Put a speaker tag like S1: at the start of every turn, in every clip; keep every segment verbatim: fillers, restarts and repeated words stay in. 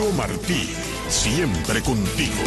S1: Mario Martí, siempre contigo.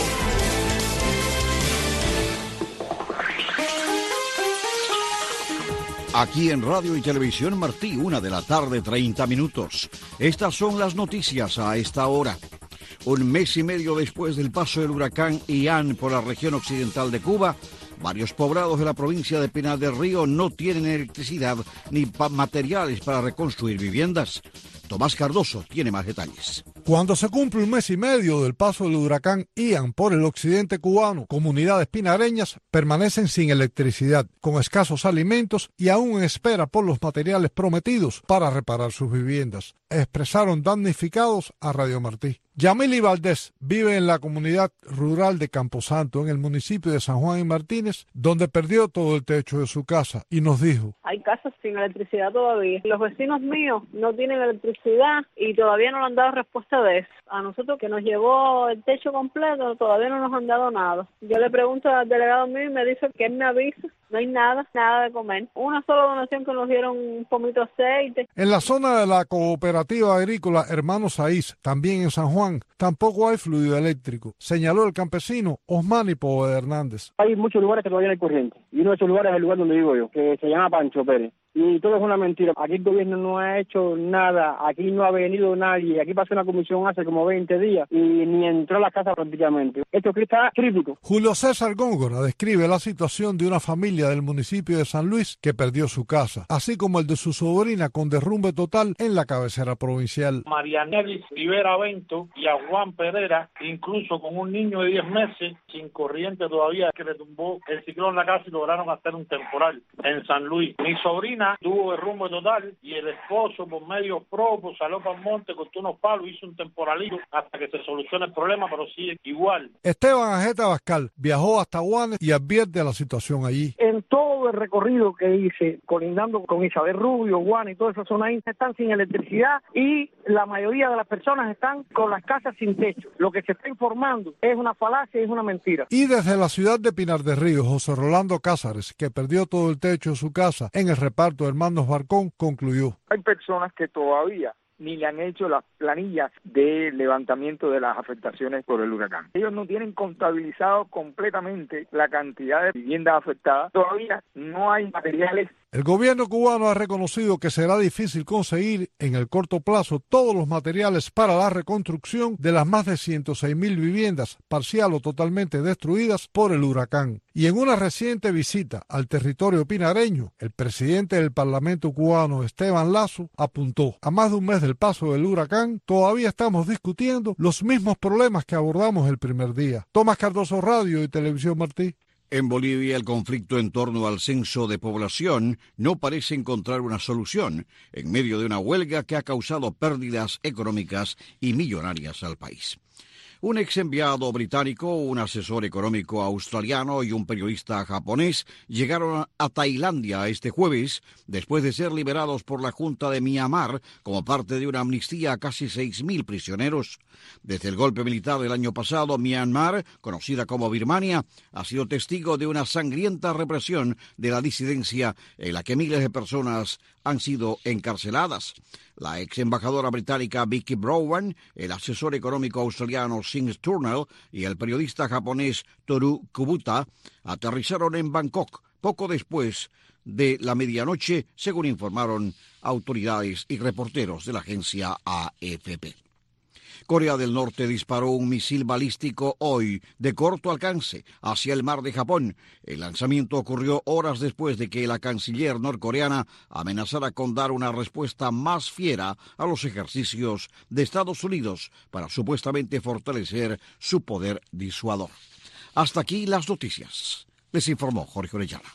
S2: Aquí en Radio y Televisión Martí, una de la tarde, treinta minutos. Estas son las noticias a esta hora. Un mes y medio después del paso del huracán Ian por la región occidental de Cuba, varios poblados de la provincia de Pinar del Río no tienen electricidad ni pa- materiales para reconstruir viviendas. Tomás Cardoso tiene más detalles.
S3: Cuando se cumple un mes y medio del paso del huracán Ian por el occidente cubano, comunidades pinareñas permanecen sin electricidad, con escasos alimentos y aún en espera por los materiales prometidos para reparar sus viviendas, expresaron damnificados a Radio Martí. Yamili Valdés vive en la comunidad rural de Camposanto, en el municipio de San Juan y Martínez, donde perdió todo el techo de su casa, y nos dijo:
S4: hay casas sin electricidad todavía. Los vecinos míos no tienen electricidad y todavía no le han dado respuesta de eso. A nosotros, que nos llevó el techo completo, todavía no nos han dado nada. Yo le pregunto al delegado mío y me dice que él me avisa. No hay nada, nada de comer. Una sola donación que nos dieron un pomito de aceite.
S3: En la zona de la cooperativa agrícola Hermanos Saiz, también en San Juan, tampoco hay fluido eléctrico, señaló el campesino Osmani Poe Hernández.
S5: Hay muchos lugares que todavía no hay corriente, y uno de esos lugares es el lugar donde vivo yo, que se llama Pancho Pérez. Y todo es una mentira. Aquí el gobierno no ha hecho nada, aquí no ha venido nadie. Aquí pasó una comisión hace como veinte días y ni entró a la casa prácticamente. Esto está crítico.
S3: Julio César Góngora describe la situación de una familia del municipio de San Luis que perdió su casa, así como el de su sobrina con derrumbe total en la cabecera provincial.
S6: Marianelis Rivera Bento y a Juan Pereira, incluso con un niño de diez meses, sin corriente todavía, que le tumbó el ciclón en la casa y lograron hacer un temporal en San Luis. Mi sobrina tuvo derrumbe total y el esposo, por medio propio, salió para el monte, cortó unos palos, hizo un temporalito hasta que se solucione el problema, pero sigue igual.
S3: Esteban Ajeta Bascal viajó hasta Guanes y advierte la situación allí.
S5: En todo el recorrido que hice, colindando con Isabel Rubio, Guanes y toda esa zona ahí, están sin electricidad y la mayoría de las personas están con las casas sin techo. Lo que se está informando es una falacia y es una mentira.
S3: Y desde la ciudad de Pinar del Río, José Rolando Cázares, que perdió todo el techo de su casa en el reparto de Hermanos Barcón, concluyó:
S7: hay personas que todavía ni le han hecho las planillas de levantamiento de las afectaciones por el huracán. Ellos no tienen contabilizado completamente la cantidad de viviendas afectadas. Todavía no hay materiales.
S3: El gobierno cubano ha reconocido que será difícil conseguir en el corto plazo todos los materiales para la reconstrucción de las más de ciento seis mil viviendas parcial o totalmente destruidas por el huracán. Y en una reciente visita al territorio pinareño, el presidente del Parlamento cubano, Esteban Lazo, apuntó: a más de un mes del paso del huracán, todavía estamos discutiendo los mismos problemas que abordamos el primer día. Tomás Cardoso, Radio y Televisión Martí.
S2: En Bolivia, el conflicto en torno al censo de población no parece encontrar una solución en medio de una huelga que ha causado pérdidas económicas y millonarias al país. Un ex enviado británico, un asesor económico australiano y un periodista japonés llegaron a Tailandia este jueves después de ser liberados por la Junta de Myanmar como parte de una amnistía a casi seis mil prisioneros. Desde el golpe militar del año pasado, Myanmar, conocida como Birmania, ha sido testigo de una sangrienta represión de la disidencia en la que miles de personas han sido encarceladas. La ex embajadora británica Vicky Browan, el asesor económico australiano Singh Turnell y el periodista japonés Toru Kubuta aterrizaron en Bangkok poco después de la medianoche, según informaron autoridades y reporteros de la agencia A F P. Corea del Norte disparó un misil balístico hoy de corto alcance hacia el mar de Japón. El lanzamiento ocurrió horas después de que la canciller norcoreana amenazara con dar una respuesta más fiera a los ejercicios de Estados Unidos para supuestamente fortalecer su poder disuador. Hasta aquí las noticias. Les informó Jorge Orellana.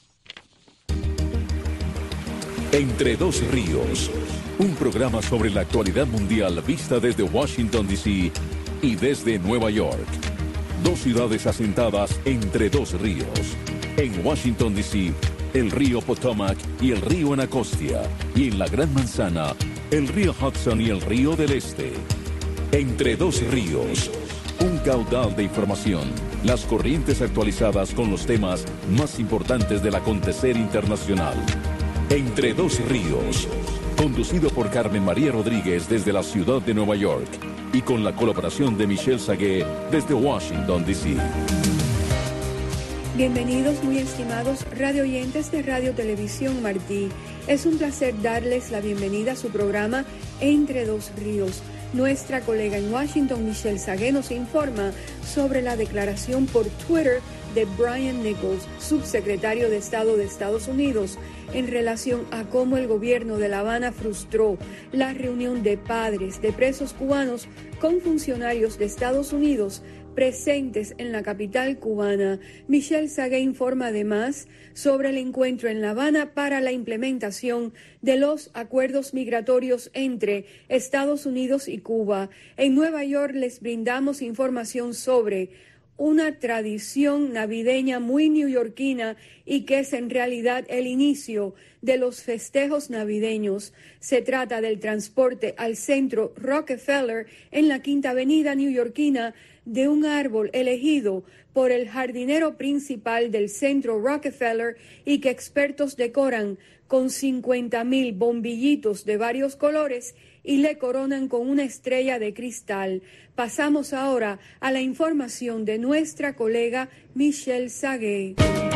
S8: Entre dos ríos, un programa sobre la actualidad mundial vista desde Washington, D C y desde Nueva York. Dos ciudades asentadas entre dos ríos. En Washington, D C, el río Potomac y el río Anacostia. Y en la Gran Manzana, el río Hudson y el río del Este. Entre dos ríos, un caudal de información. Las corrientes actualizadas con los temas más importantes del acontecer internacional. Entre dos ríos, conducido por Carmen María Rodríguez desde la ciudad de Nueva York. y con la colaboración de Michelle Sagué desde Washington, D C
S9: Bienvenidos muy estimados radio oyentes de Radio Televisión Martí. Es un placer darles la bienvenida a su programa Entre Dos Ríos. Nuestra colega en Washington, Michelle Sagué, nos informa sobre la declaración por Twitter de Brian Nichols, subsecretario de Estado de Estados Unidos, en relación a cómo el gobierno de La Habana frustró la reunión de padres de presos cubanos con funcionarios de Estados Unidos presentes en la capital cubana. Michelle Sagué informa además sobre el encuentro en La Habana para la implementación de los acuerdos migratorios entre Estados Unidos y Cuba. En Nueva York les brindamos información sobre una tradición navideña muy neoyorquina y que es en realidad el inicio de los festejos navideños. Se trata del transporte al centro Rockefeller en la Quinta Avenida neoyorquina de un árbol elegido por el jardinero principal del centro Rockefeller y que expertos decoran con cincuenta mil bombillitos de varios colores y le coronan con una estrella de cristal. Pasamos ahora a la información de nuestra colega Michelle Sagué.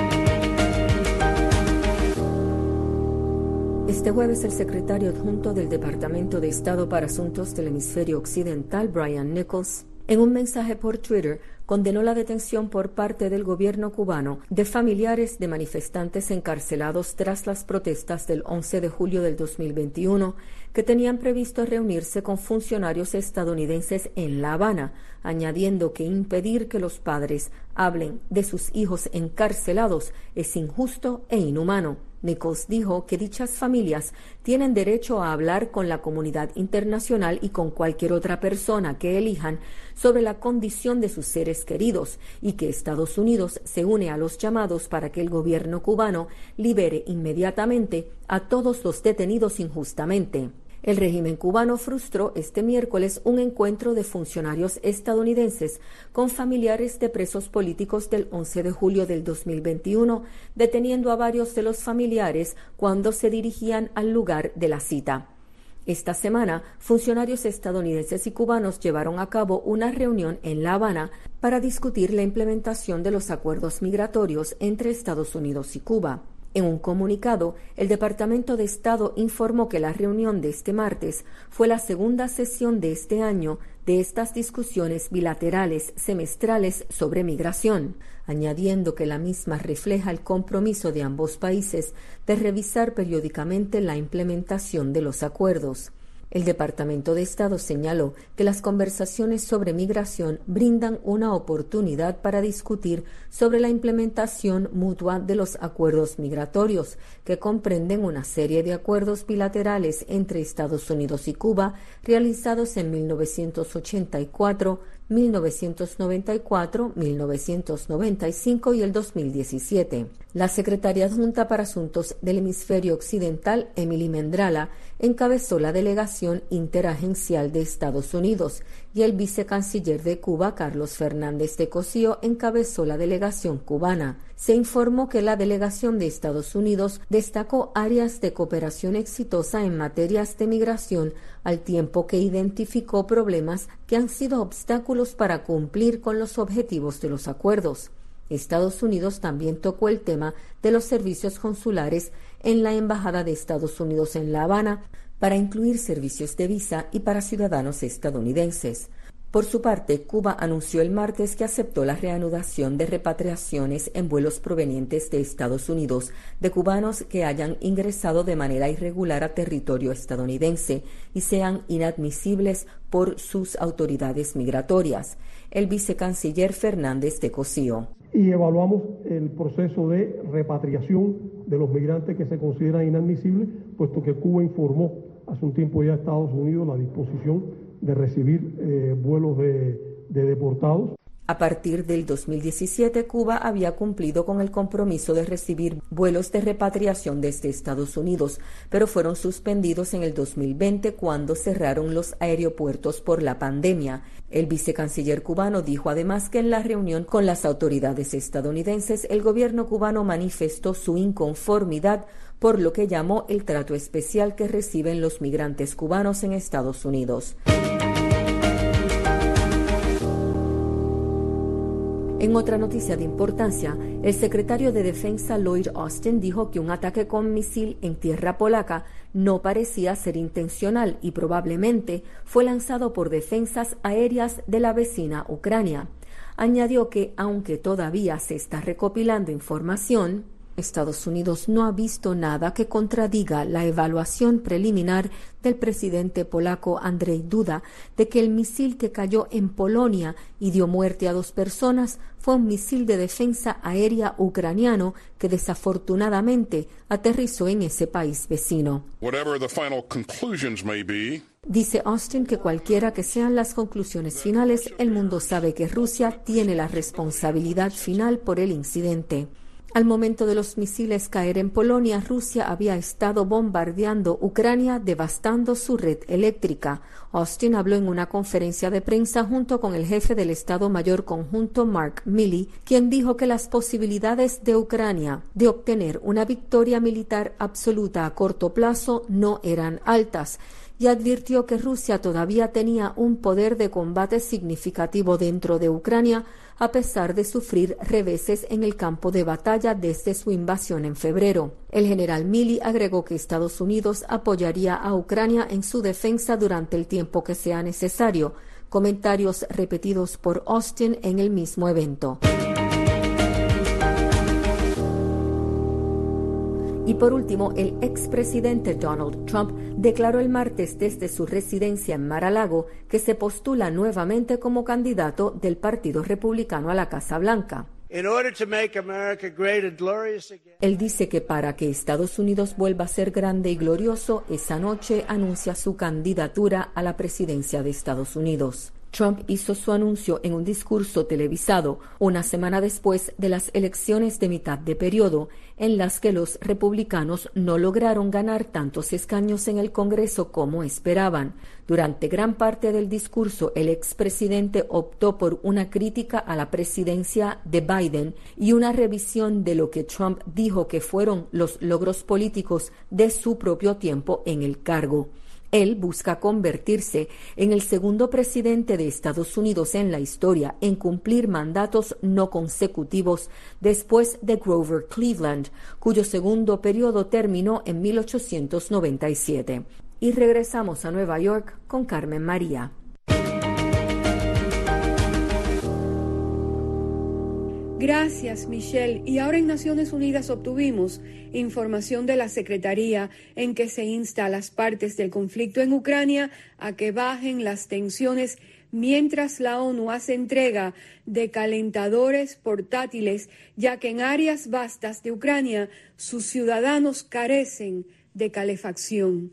S10: Este jueves, el secretario adjunto del Departamento de Estado para Asuntos del Hemisferio Occidental, Brian Nichols, en un mensaje por Twitter, condenó la detención por parte del gobierno cubano de familiares de manifestantes encarcelados tras las protestas del once de julio del dos mil veintiuno, que tenían previsto reunirse con funcionarios estadounidenses en La Habana, añadiendo que impedir que los padres hablen de sus hijos encarcelados es injusto e inhumano. Nichols dijo que dichas familias tienen derecho a hablar con la comunidad internacional y con cualquier otra persona que elijan sobre la condición de sus seres queridos y que Estados Unidos se une a los llamados para que el gobierno cubano libere inmediatamente a todos los detenidos injustamente. El régimen cubano frustró este miércoles un encuentro de funcionarios estadounidenses con familiares de presos políticos del once de julio del dos mil veintiuno, deteniendo a varios de los familiares cuando se dirigían al lugar de la cita. Esta semana, funcionarios estadounidenses y cubanos llevaron a cabo una reunión en La Habana para discutir la implementación de los acuerdos migratorios entre Estados Unidos y Cuba. En un comunicado, el Departamento de Estado informó que la reunión de este martes fue la segunda sesión de este año de estas discusiones bilaterales semestrales sobre migración, añadiendo que la misma refleja el compromiso de ambos países de revisar periódicamente la implementación de los acuerdos. El Departamento de Estado señaló que las conversaciones sobre migración brindan una oportunidad para discutir sobre la implementación mutua de los acuerdos migratorios, que comprenden una serie de acuerdos bilaterales entre Estados Unidos y Cuba realizados en mil novecientos ochenta y cuatro, mil novecientos noventa y cuatro, mil novecientos noventa y cinco y el dos mil diecisiete. La secretaria adjunta para Asuntos del Hemisferio Occidental, Emily Mendrala, encabezó la delegación interagencial de Estados Unidos y el vicecanciller de Cuba, Carlos Fernández de Cosío, encabezó la delegación cubana. Se informó que la delegación de Estados Unidos destacó áreas de cooperación exitosa en materias de migración, al tiempo que identificó problemas que han sido obstáculos para cumplir con los objetivos de los acuerdos. Estados Unidos también tocó el tema de los servicios consulares en la Embajada de Estados Unidos en La Habana para incluir servicios de visa y para ciudadanos estadounidenses. Por su parte, Cuba anunció el martes que aceptó la reanudación de repatriaciones en vuelos provenientes de Estados Unidos de cubanos que hayan ingresado de manera irregular a territorio estadounidense y sean inadmisibles por sus autoridades migratorias. El vicecanciller Fernández de Cosío.
S11: Y evaluamos el proceso de repatriación de los migrantes que se consideran inadmisibles, puesto que Cuba informó hace un tiempo ya a Estados Unidos la disposición de recibir eh, vuelos de, de deportados.
S10: A partir del dos mil diecisiete, Cuba había cumplido con el compromiso de recibir vuelos de repatriación desde Estados Unidos, pero fueron suspendidos en el dos mil veinte cuando cerraron los aeropuertos por la pandemia. El vicecanciller cubano dijo además que en la reunión con las autoridades estadounidenses, el gobierno cubano manifestó su inconformidad por lo que llamó el trato especial que reciben los migrantes cubanos en Estados Unidos. En otra noticia de importancia, el secretario de Defensa Lloyd Austin dijo que un ataque con misil en tierra polaca no parecía ser intencional y probablemente fue lanzado por defensas aéreas de la vecina Ucrania. Añadió que, aunque todavía se está recopilando información, Estados Unidos no ha visto nada que contradiga la evaluación preliminar del presidente polaco Andrzej Duda de que el misil que cayó en Polonia y dio muerte a dos personas fue un misil de defensa aérea ucraniano que desafortunadamente aterrizó en ese país vecino.
S12: Whatever the final conclusions may be,
S10: dice Austin que cualquiera que sean las conclusiones finales, el mundo sabe que Rusia tiene la responsabilidad final por el incidente. Al momento de los misiles caer en Polonia, Rusia había estado bombardeando Ucrania, devastando su red eléctrica. Austin habló en una conferencia de prensa junto con el jefe del Estado Mayor Conjunto, Mark Milley, quien dijo que las posibilidades de Ucrania de obtener una victoria militar absoluta a corto plazo no eran altas, y advirtió que Rusia todavía tenía un poder de combate significativo dentro de Ucrania, a pesar de sufrir reveses en el campo de batalla desde su invasión en febrero. El general Milley agregó que Estados Unidos apoyaría a Ucrania en su defensa durante el tiempo que sea necesario, comentarios repetidos por Austin en el mismo evento. Y por último, el expresidente Donald Trump declaró el martes desde su residencia en Mar-a-Lago que se postula nuevamente como candidato del Partido Republicano a la Casa Blanca. Él dice que para que Estados Unidos vuelva a ser grande y glorioso, esa noche anuncia su candidatura a la presidencia de Estados Unidos. Trump hizo su anuncio en un discurso televisado una semana después de las elecciones de mitad de periodo, en las que los republicanos no lograron ganar tantos escaños en el Congreso como esperaban. Durante gran parte del discurso, el expresidente optó por una crítica a la presidencia de Biden y una revisión de lo que Trump dijo que fueron los logros políticos de su propio tiempo en el cargo. Él busca convertirse en el segundo presidente de Estados Unidos en la historia en cumplir mandatos no consecutivos después de Grover Cleveland, cuyo segundo periodo terminó en mil ochocientos noventa y siete. Y regresamos a Nueva York con Carmen María.
S9: Gracias, Michelle. Y ahora en Naciones Unidas obtuvimos información de la Secretaría en que se insta a las partes del conflicto en Ucrania a que bajen las tensiones mientras la ONU hace entrega de calentadores portátiles, ya que en áreas vastas de Ucrania sus ciudadanos carecen de calefacción.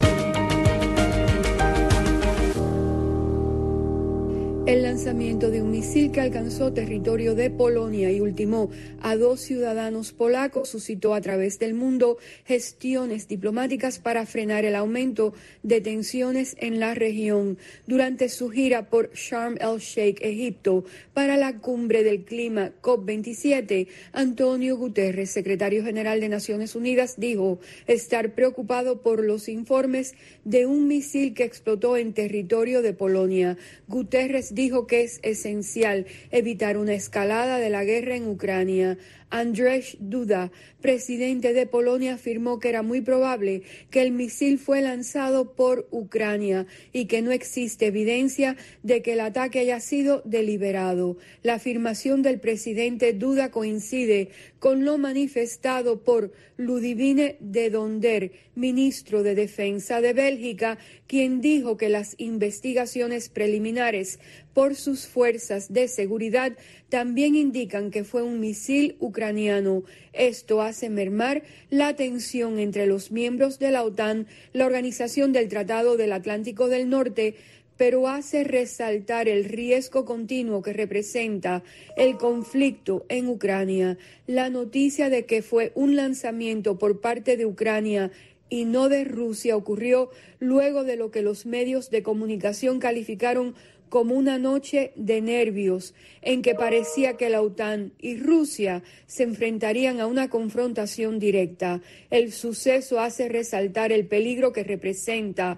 S9: El lanzamiento de un misil que alcanzó territorio de Polonia y ultimó a dos ciudadanos polacos suscitó a través del mundo gestiones diplomáticas para frenar el aumento de tensiones en la región. Durante su gira por Sharm el-Sheikh, Egipto, para la cumbre del clima COP veintisiete, Antonio Guterres, secretario general de Naciones Unidas, dijo estar preocupado por los informes de un misil que explotó en territorio de Polonia. Guterres dijo que es esencial evitar una escalada de la guerra en Ucrania. Andrzej Duda, presidente de Polonia, afirmó que era muy probable que el misil fue lanzado por Ucrania y que no existe evidencia de que el ataque haya sido deliberado. La afirmación del presidente Duda coincide con lo manifestado por Ludivine de Donder, ministro de Defensa de Bélgica, quien dijo que las investigaciones preliminares por sus fuerzas de seguridad también indican que fue un misil ucraniano. Esto hace mermar la tensión entre los miembros de la OTAN, la Organización del Tratado del Atlántico del Norte, pero hace resaltar el riesgo continuo que representa el conflicto en Ucrania. La noticia de que fue un lanzamiento por parte de Ucrania y no de Rusia ocurrió luego de lo que los medios de comunicación calificaron como una noche de nervios, en que parecía que la OTAN y Rusia se enfrentarían a una confrontación directa. El suceso hace resaltar el peligro que representa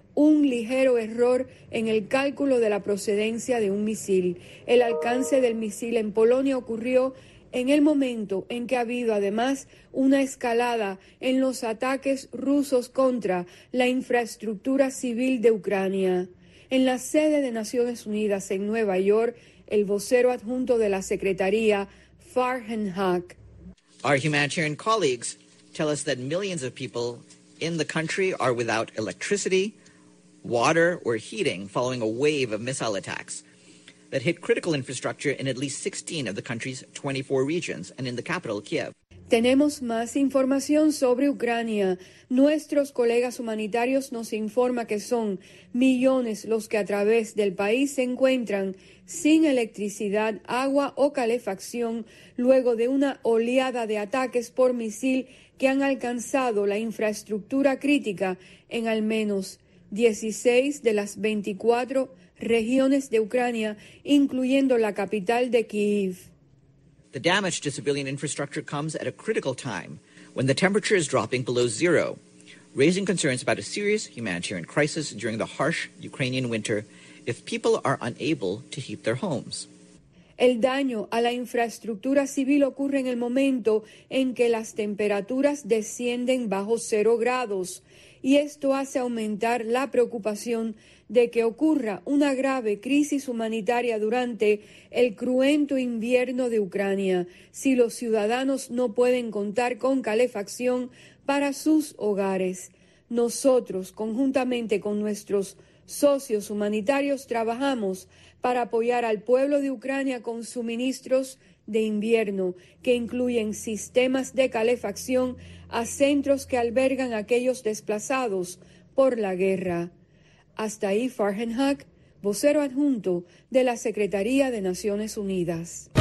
S9: un ligero error en el cálculo de la procedencia de un misil. El alcance del misil en Polonia ocurrió en el momento en que ha habido además una escalada en los ataques rusos contra la infraestructura civil de Ucrania. En la sede de Naciones Unidas en Nueva York, el vocero adjunto de la Secretaría, Farhan Haq.
S13: Our humanitarian colleagues tell us that millions of people in the country are without electricity, water, or heating following a wave of missile attacks that hit critical infrastructure in at least sixteen of the country's twenty-four regions and in the capital, Kiev.
S9: Tenemos más información sobre Ucrania. Nuestros colegas humanitarios nos informan que son millones los que a través del país se encuentran sin electricidad, agua o calefacción luego de una oleada de ataques por misil que han alcanzado la infraestructura crítica en al menos dieciséis de las veinticuatro regiones de Ucrania, incluyendo la capital de Kiev.
S13: The damage to civilian infrastructure comes at a critical time when the temperature is dropping below zero, raising concerns about a serious humanitarian crisis during the harsh Ukrainian winter if people are unable to heat their homes.
S9: El daño a la infraestructura civil ocurre en el momento en que las temperaturas descienden bajo cero grados, y esto hace aumentar la preocupación de que ocurra una grave crisis humanitaria durante el cruento invierno de Ucrania, si los ciudadanos no pueden contar con calefacción para sus hogares. Nosotros, conjuntamente con nuestros socios humanitarios, trabajamos para apoyar al pueblo de Ucrania con suministros de invierno, que incluyen sistemas de calefacción a centros que albergan a aquellos desplazados por la guerra. Hasta ahí Farhan Haq, vocero adjunto de la Secretaría de Naciones Unidas.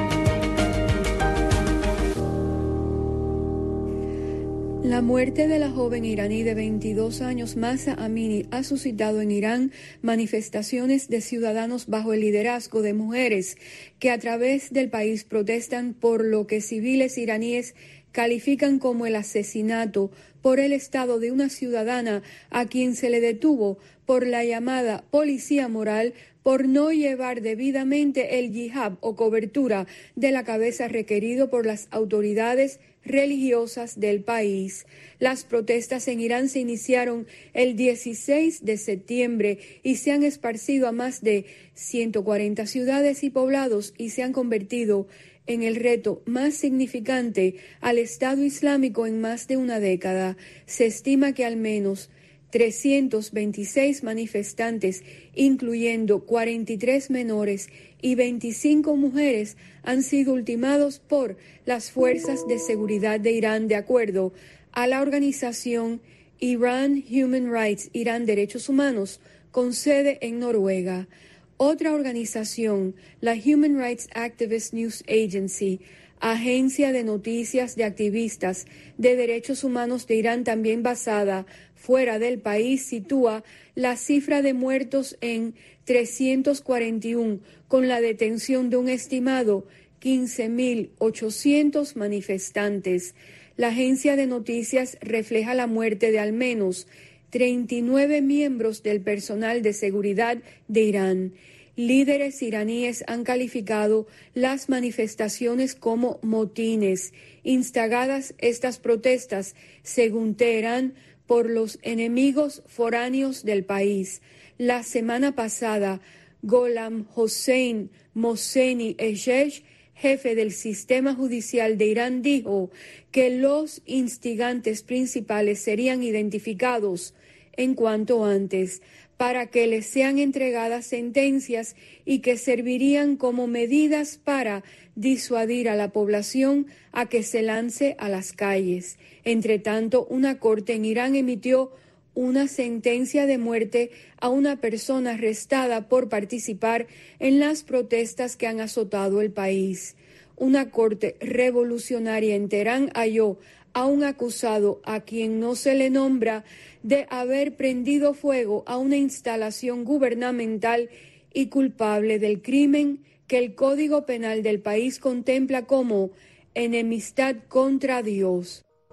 S9: La muerte de la joven iraní de veintidós años, Mahsa Amini, ha suscitado en Irán manifestaciones de ciudadanos bajo el liderazgo de mujeres que a través del país protestan por lo que civiles iraníes califican como el asesinato por el Estado de una ciudadana a quien se le detuvo por la llamada policía moral por no llevar debidamente el hijab o cobertura de la cabeza requerido por las autoridades religiosas del país. Las protestas en Irán se iniciaron el dieciséis de septiembre y se han esparcido a más de ciento cuarenta ciudades y poblados y se han convertido en el reto más significante al Estado Islámico en más de una década. Se estima que al menos trescientos veintiséis manifestantes, incluyendo cuarenta y tres menores y veinticinco mujeres, han sido ultimados por las fuerzas de seguridad de Irán, de acuerdo a la organización Iran Human Rights, Irán Derechos Humanos, con sede en Noruega. Otra organización, la Human Rights Activist News Agency, agencia de noticias de activistas de derechos humanos de Irán, también basada fuera del país, sitúa la cifra de muertos en trescientos cuarenta y uno, con la detención de un estimado quince mil ochocientos manifestantes. La agencia de noticias refleja la muerte de al menos treinta y nueve miembros del personal de seguridad de Irán. Líderes iraníes han calificado las manifestaciones como motines. Instagadas estas protestas, según Teherán, por los enemigos foráneos del país. La semana pasada, Gholam Hossein Mohseni Eshech, jefe del sistema judicial de Irán, dijo que los instigantes principales serían identificados en cuanto antes, para que les sean entregadas sentencias y que servirían como medidas para disuadir a la población a que se lance a las calles. Entre tanto, una corte en Irán emitió una sentencia de muerte a una persona arrestada por participar en las protestas que han azotado el país. Una corte revolucionaria en Teherán halló a un acusado a quien no se le nombra de haber prendido fuego a una instalación gubernamental y culpable del crimen que el Código Penal del país contempla como enemistad contra Dios.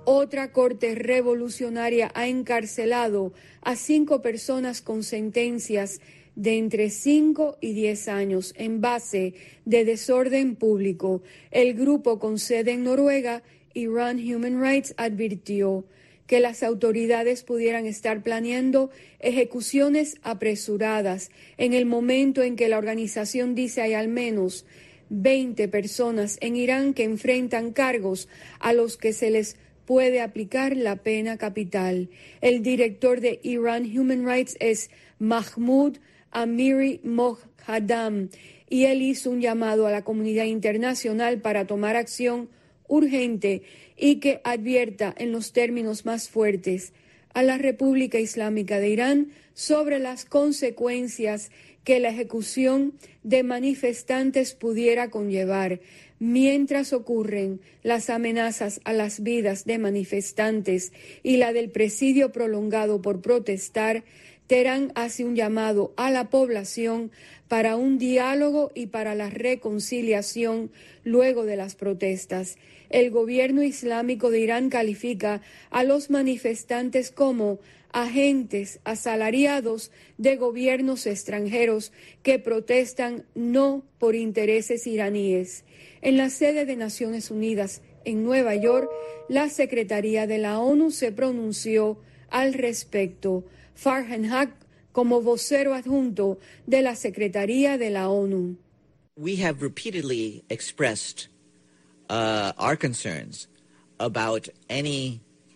S9: Otra corte revolucionaria ha encarcelado a cinco personas con sentencias de entre cinco y diez años en base de desorden público. El grupo con sede en Noruega, Iran Human Rights, advirtió que las autoridades pudieran estar planeando ejecuciones apresuradas en el momento en que la organización dice hay al menos veinte personas en Irán que enfrentan cargos a los que se les puede aplicar la pena capital. El director de Iran Human Rights es Mahmoud Amiri Mohaddam y él hizo un llamado a la comunidad internacional para tomar acción urgente y que advierta en los términos más fuertes a la República Islámica de Irán sobre las consecuencias que la ejecución de manifestantes pudiera conllevar. Mientras ocurren las amenazas a las vidas de manifestantes y la del presidio prolongado por protestar, Teherán hace un llamado a la población para un diálogo y para la reconciliación luego de las protestas. El gobierno islámico de Irán califica a los manifestantes como agentes asalariados de gobiernos extranjeros que protestan no por intereses iraníes. En la sede de Naciones Unidas en Nueva York, la Secretaría de la ONU se pronunció al respecto. Farhan Haq, como vocero adjunto de la Secretaría de la ONU.
S13: We have repeatedly expressed uh, our concerns about any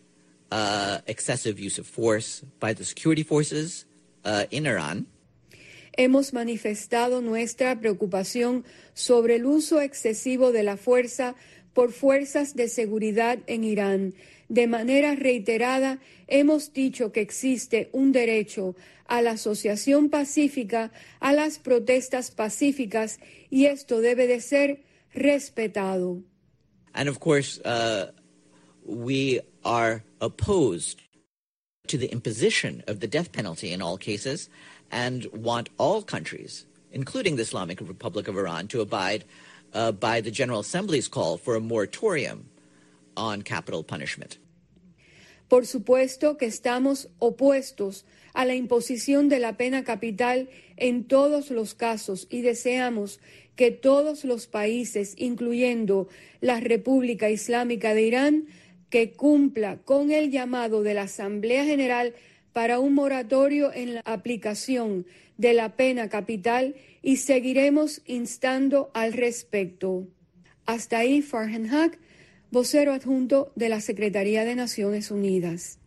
S13: uh, excessive use of force by the security forces uh, in Iran.
S9: Hemos manifestado nuestra preocupación sobre el uso excesivo de la fuerza por fuerzas de seguridad en Irán. De manera reiterada, hemos dicho que existe un derecho a la asociación pacífica, a las protestas pacíficas, y esto debe de ser respetado.
S13: And of course, uh, we are opposed to the imposition of the death penalty in all cases and want all countries, including the Islamic Republic of Iran, to abide uh, by the General Assembly's call for a moratorium on capital punishment.
S9: Por supuesto que estamos opuestos a la imposición de la pena capital en todos los casos y deseamos que todos los países, incluyendo la República Islámica de Irán, que cumpla con el llamado de la Asamblea General para un moratorio en la aplicación de la pena capital, y seguiremos instando al respecto. Hasta ahí, Farhan Haq, vocero adjunto de la Secretaría de Naciones Unidas.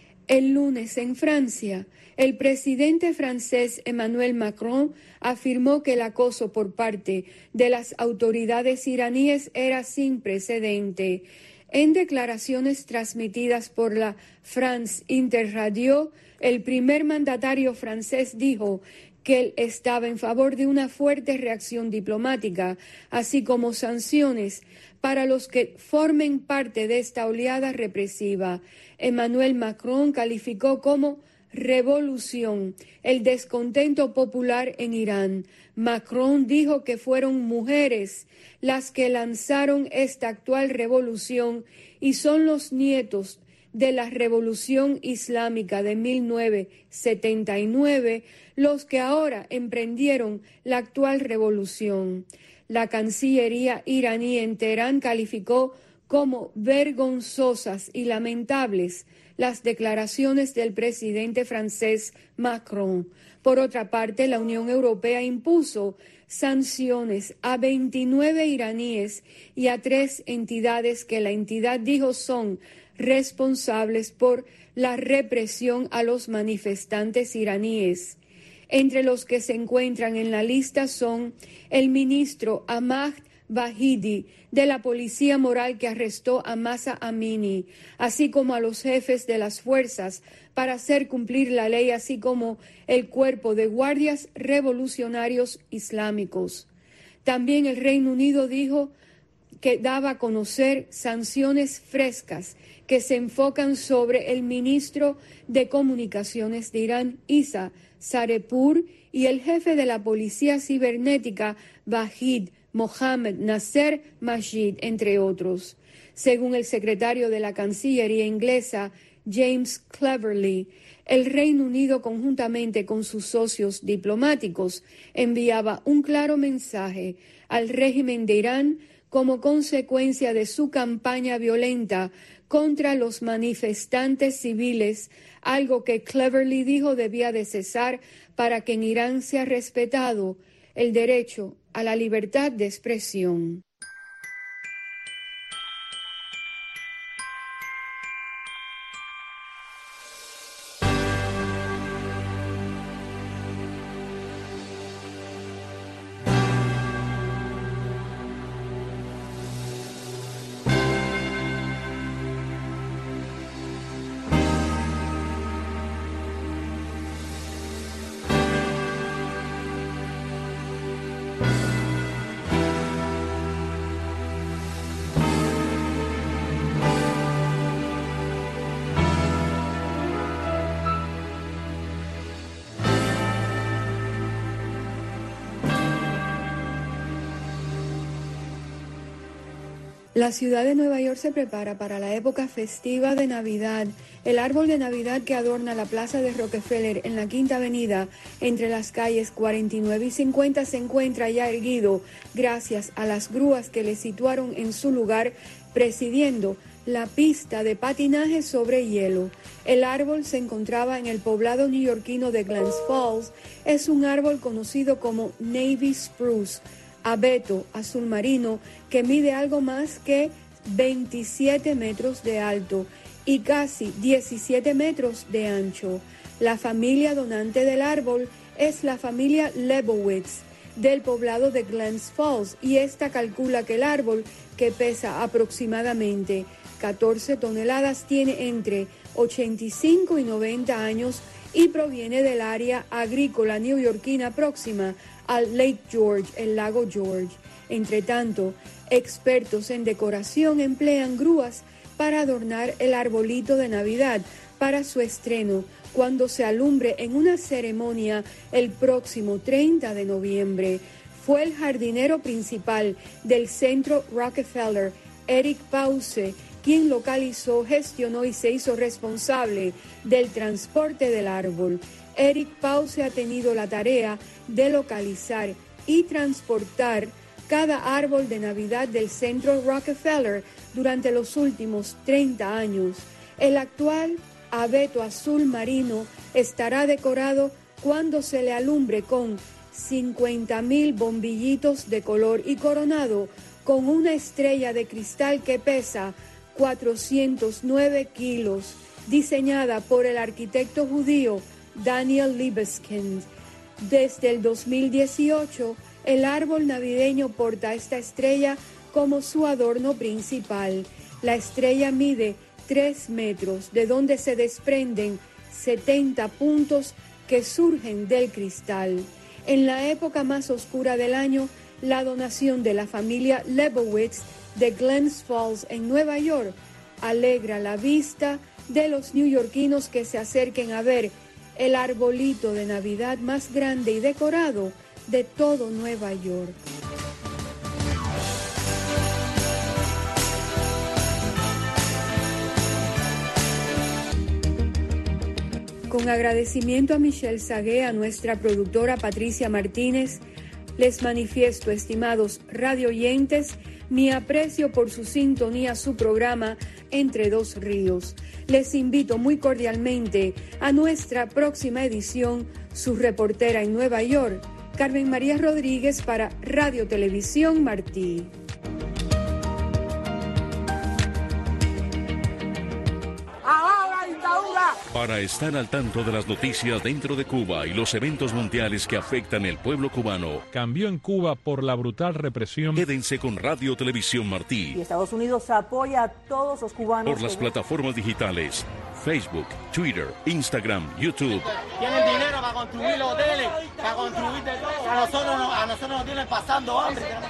S9: El lunes en Francia, el presidente francés Emmanuel Macron afirmó que el acoso por parte de las autoridades iraníes era sin precedente. En declaraciones transmitidas por la France Interradio, el primer mandatario francés dijo que él estaba en favor de una fuerte reacción diplomática, así como sanciones para los que formen parte de esta oleada represiva. Emmanuel Macron calificó como revolución el descontento popular en Irán. Macron dijo que fueron mujeres las que lanzaron esta actual revolución y son los nietos de la Revolución Islámica de mil novecientos setenta y nueve los que ahora emprendieron la actual revolución. La Cancillería iraní en Teherán calificó como vergonzosas y lamentables las declaraciones del presidente francés Macron. Por otra parte, la Unión Europea impuso sanciones a veintinueve iraníes y a tres entidades que la entidad dijo son responsables por la represión a los manifestantes iraníes. Entre los que se encuentran en la lista son el ministro Ahmad Vahidi de la Policía Moral que arrestó a Mahsa Amini, así como a los jefes de las fuerzas para hacer cumplir la ley, así como el cuerpo de guardias revolucionarios islámicos. También el Reino Unido dijo que daba a conocer sanciones frescas que se enfocan sobre el ministro de Comunicaciones de Irán, Isa Sarepur, y el jefe de la Policía Cibernética, Vahid Mohammad Nasser Majid, entre otros. Según el secretario de la Cancillería inglesa, James Cleverly, el Reino Unido, conjuntamente con sus socios diplomáticos, enviaba un claro mensaje al régimen de Irán como consecuencia de su campaña violenta contra los manifestantes civiles, algo que Cleverly dijo debía de cesar para que en Irán sea respetado el derecho a la libertad de expresión. La ciudad de Nueva York se prepara para la época festiva de Navidad. El árbol de Navidad que adorna la plaza de Rockefeller en la Quinta Avenida entre las calles cuarenta y nueve y cincuenta se encuentra ya erguido gracias a las grúas que le situaron en su lugar, presidiendo la pista de patinaje sobre hielo. El árbol se encontraba en el poblado neoyorquino de Glens Falls. Es un árbol conocido como Navy Spruce, abeto azul marino, que mide algo más que veintisiete metros de alto y casi diecisiete metros de ancho. La familia donante del árbol es la familia Lebowitz del poblado de Glens Falls, y esta calcula que el árbol, que pesa aproximadamente catorce toneladas, tiene entre ochenta y cinco y noventa años y proviene del área agrícola neoyorquina próxima al Lake George, el lago George. Entre tanto, expertos en decoración emplean grúas para adornar el arbolito de Navidad para su estreno, cuando se alumbre en una ceremonia el próximo treinta de noviembre. Fue el jardinero principal del centro Rockefeller, Eric Pause, quien localizó, gestionó y se hizo responsable del transporte del árbol. Eric Pause ha tenido la tarea de localizar y transportar cada árbol de Navidad del centro Rockefeller durante los últimos treinta años. El actual abeto azul marino estará decorado cuando se le alumbre con cincuenta mil bombillitos de color y coronado con una estrella de cristal que pesa cuatrocientos nueve kilos, diseñada por el arquitecto judío Daniel Libeskind. Desde el dos mil dieciocho, el árbol navideño porta esta estrella como su adorno principal. La estrella mide tres metros, de donde se desprenden setenta puntos que surgen del cristal. En la época más oscura del año, la donación de la familia Lebowitz de Glens Falls en Nueva York alegra la vista de los neoyorquinos que se acerquen a ver el arbolito de Navidad más grande y decorado de todo Nueva York. Con agradecimiento a Michelle Sagué, a nuestra productora Patricia Martínez, les manifiesto, estimados radioyentes, mi aprecio por su sintonía a su programa Entre Dos Ríos. Les invito muy cordialmente a nuestra próxima edición. Su reportera en Nueva York, Carmen María Rodríguez, para Radio Televisión Martí.
S8: Para estar al tanto de las noticias dentro de Cuba y los eventos mundiales que afectan el pueblo cubano,
S14: cambió en Cuba por la brutal represión.
S8: Quédense con Radio Televisión Martí.
S15: Y Estados Unidos apoya a todos los cubanos.
S8: Por las plataformas digitales, Facebook, Twitter, Instagram, YouTube.
S16: Tienen dinero para construir los hoteles, para construir de todo. A nosotros, a nosotros nos tienen pasando hambre.